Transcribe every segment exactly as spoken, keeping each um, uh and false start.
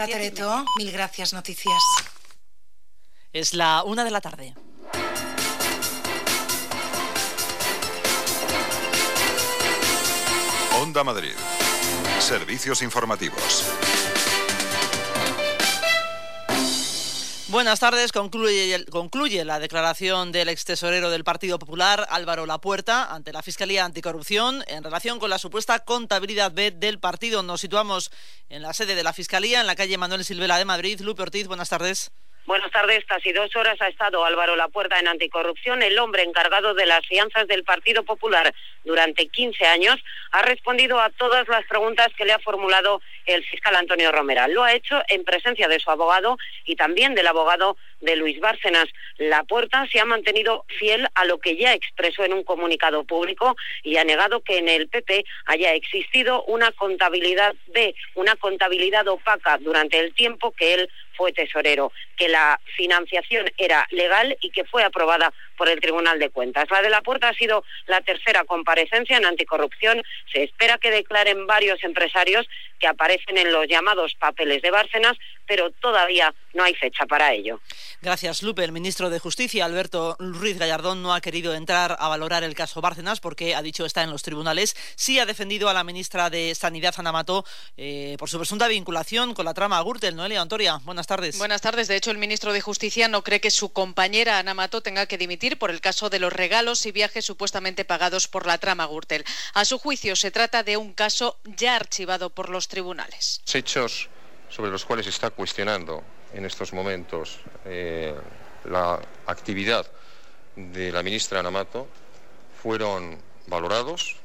Hola, Toretto. Mil gracias, noticias. Es la una de la tarde. Onda Madrid. Servicios informativos. Buenas tardes. Concluye, concluye la declaración del extesorero del Partido Popular, Álvaro Lapuerta, ante la Fiscalía Anticorrupción en relación con la supuesta contabilidad B del partido. Nos situamos en la sede de la Fiscalía, en la calle Manuel Silvela de Madrid. Lupe Ortiz, buenas tardes. Buenas tardes. Casi dos horas ha estado Álvaro Lapuerta en Anticorrupción. El hombre encargado de las fianzas del Partido Popular durante quince años ha respondido a todas las preguntas que le ha formulado el fiscal Antonio Romera. Lo ha hecho en presencia de su abogado y también del abogado de Luis Bárcenas. Lapuerta se ha mantenido fiel a lo que ya expresó en un comunicado público y ha negado que en el P P haya existido una contabilidad B, una contabilidad opaca durante el tiempo que él fue tesorero, que la financiación era legal y que fue aprobada por el Tribunal de Cuentas. La de Lapuerta ha sido la tercera comparecencia en Anticorrupción. Se espera que declaren varios empresarios que aparecen en los llamados papeles de Bárcenas, pero todavía no hay fecha para ello. Gracias, Lupe. El ministro de Justicia, Alberto Ruiz Gallardón, no ha querido entrar a valorar el caso Bárcenas porque, ha dicho, está en los tribunales. Sí ha defendido a la ministra de Sanidad, Ana Mato, eh, por su presunta vinculación con la trama Gürtel. Noelia Antoria, buenas tardes. Buenas tardes. De hecho, el ministro de Justicia no cree que su compañera Ana Mato tenga que dimitir por el caso de los regalos y viajes supuestamente pagados por la trama Gürtel. A su juicio, se trata de un caso ya archivado por los tribunales. Los hechos sobre los cuales se está cuestionando en estos momentos eh, la actividad de la ministra Ana Mato fueron valorados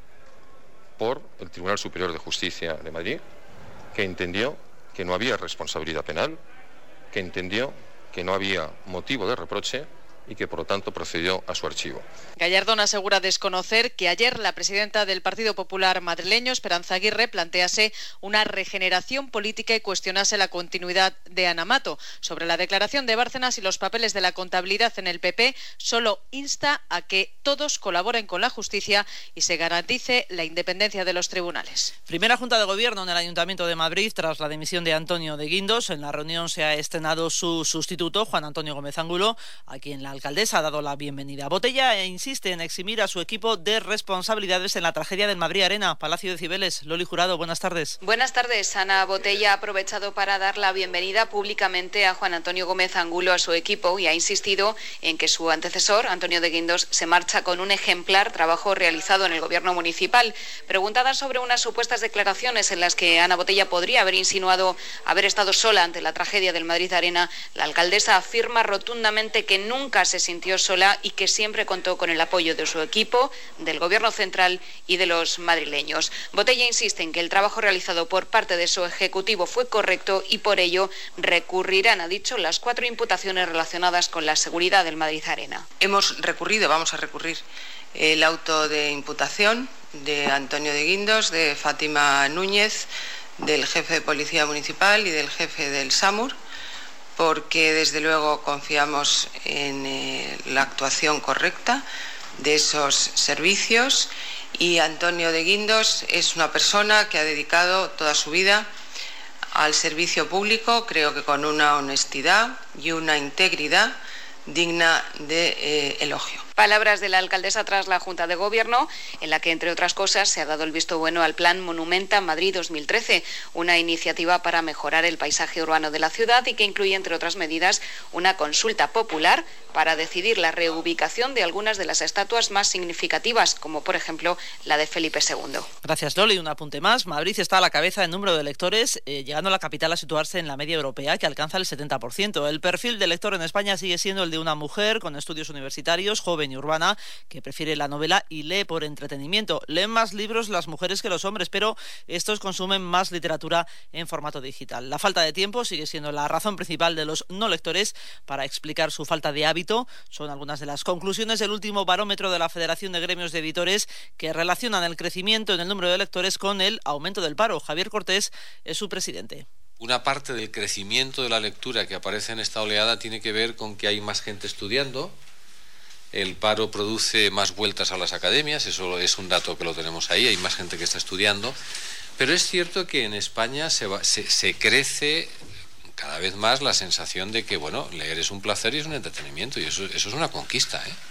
por el Tribunal Superior de Justicia de Madrid, que entendió que no había responsabilidad penal, que entendió que no había motivo de reproche y que, por lo tanto, procedió a su archivo. Gallardón asegura desconocer que ayer la presidenta del Partido Popular madrileño, Esperanza Aguirre, plantease una regeneración política y cuestionase la continuidad de Ana Mato. Sobre la declaración de Bárcenas y los papeles de la contabilidad en el P P, solo insta a que todos colaboren con la justicia y se garantice la independencia de los tribunales. Primera Junta de Gobierno en el Ayuntamiento de Madrid tras la dimisión de Antonio de Guindos. En la reunión se ha estrenado su sustituto, Juan Antonio Gómez Angulo, a quien la alcaldesa ha dado la bienvenida. Botella e insiste en eximir a su equipo de responsabilidades en la tragedia del Madrid Arena. Palacio de Cibeles. Loli Jurado, buenas tardes. Buenas tardes. Ana Botella ha aprovechado para dar la bienvenida públicamente a Juan Antonio Gómez Angulo, a su equipo, y ha insistido en que su antecesor, Antonio de Guindos, se marcha con un ejemplar trabajo realizado en el gobierno municipal. Preguntada sobre unas supuestas declaraciones en las que Ana Botella podría haber insinuado haber estado sola ante la tragedia del Madrid Arena, la alcaldesa afirma rotundamente que nunca se sintió sola y que siempre contó con el apoyo de su equipo, del Gobierno central y de los madrileños. Botella insiste en que el trabajo realizado por parte de su ejecutivo fue correcto y por ello recurrirán, ha dicho, las cuatro imputaciones relacionadas con la seguridad del Madrid Arena. Hemos recurrido, vamos a recurrir el auto de imputación de Antonio de Guindos, de Fátima Núñez, del jefe de Policía Municipal y del jefe del SAMUR, porque desde luego confiamos en eh, la actuación correcta de esos servicios, y Antonio de Guindos es una persona que ha dedicado toda su vida al servicio público, creo que con una honestidad y una integridad digna de eh, elogio. Palabras de la alcaldesa tras la Junta de Gobierno, en la que, entre otras cosas, se ha dado el visto bueno al Plan Monumenta Madrid dos mil trece, una iniciativa para mejorar el paisaje urbano de la ciudad y que incluye, entre otras medidas, una consulta popular para decidir la reubicación de algunas de las estatuas más significativas, como por ejemplo la de Felipe segundo. Gracias, Loli. Un apunte más. Madrid está a la cabeza en número de electores, eh, llegando a la capital a situarse en la media europea, que alcanza el setenta por ciento. El perfil de lector en España sigue siendo el de una mujer con estudios universitarios, joven y urbana, que prefiere la novela y lee por entretenimiento. Leen más libros las mujeres que los hombres, pero estos consumen más literatura en formato digital. La falta de tiempo sigue siendo la razón principal de los no lectores para explicar su falta de hábito. Son algunas de las conclusiones del último barómetro de la Federación de Gremios de Editores, que relacionan el crecimiento en el número de lectores con el aumento del paro. Javier Cortés es su presidente. Una parte del crecimiento de la lectura que aparece en esta oleada tiene que ver con que hay más gente estudiando. El paro produce más vueltas a las academias, eso es un dato que lo tenemos ahí, hay más gente que está estudiando. Pero es cierto que en España se, va, se, se crece cada vez más la sensación de que, bueno, leer es un placer y es un entretenimiento, y eso, eso es una conquista, ¿eh?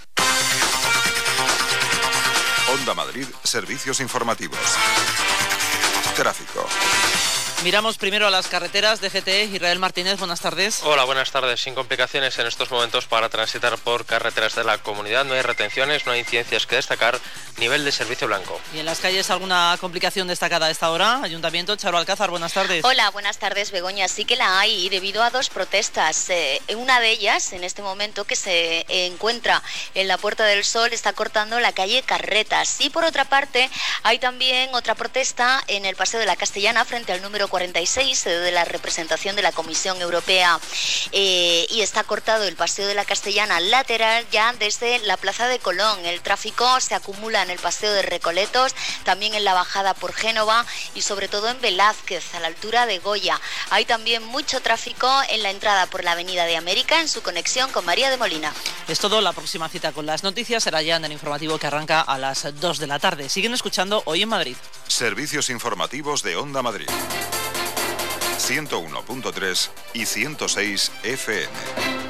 Onda Madrid, servicios informativos. Tráfico. Miramos primero a las carreteras de G T E. Israel Martínez, buenas tardes. Hola, buenas tardes. Sin complicaciones en estos momentos para transitar por carreteras de la comunidad. No hay retenciones, no hay incidencias que destacar. Nivel de servicio blanco. ¿Y en las calles alguna complicación destacada a esta hora? Ayuntamiento, Charo Alcázar, buenas tardes. Hola, buenas tardes, Begoña. Sí que la hay debido a dos protestas. Eh, una de ellas, en este momento, que se encuentra en la Puerta del Sol, está cortando la calle Carretas. Y por otra parte, hay también otra protesta en el Paseo de la Castellana frente al número cuarenta y seis de la representación de la Comisión Europea, eh, y está cortado el Paseo de la Castellana lateral ya desde la Plaza de Colón. El tráfico se acumula en el Paseo de Recoletos, también en la bajada por Génova y sobre todo en Velázquez, a la altura de Goya. Hay también mucho tráfico en la entrada por la Avenida de América en su conexión con María de Molina. Es todo. La próxima cita con las noticias será ya en el informativo que arranca a las dos de la tarde. Siguen escuchando Hoy en Madrid. Servicios informativos de Onda Madrid. ciento uno punto tres y ciento seis F M.